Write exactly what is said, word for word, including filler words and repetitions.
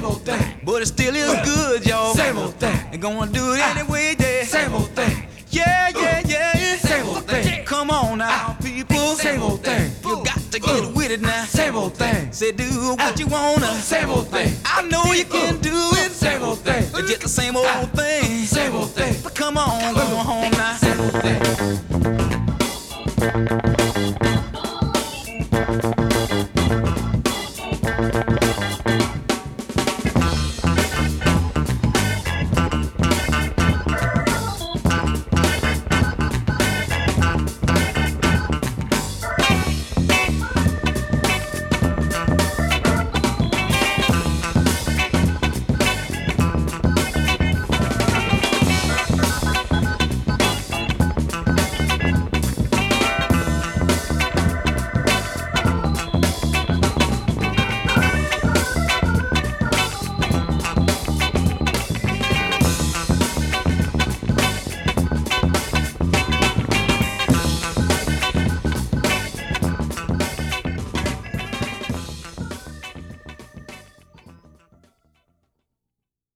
Same old thing. But it still is good, y'all. Same old thing. And gonna do it anyway, yeah. Same old thing. Yeah, yeah, yeah. Same old thing. Come on now, people. Same old thing. You got to get with it now. Same old thing. Say do what you wanna. Same old thing. I know you can do it. Same old thing. It's just the same old thing. Same old thing. But come on, go home now.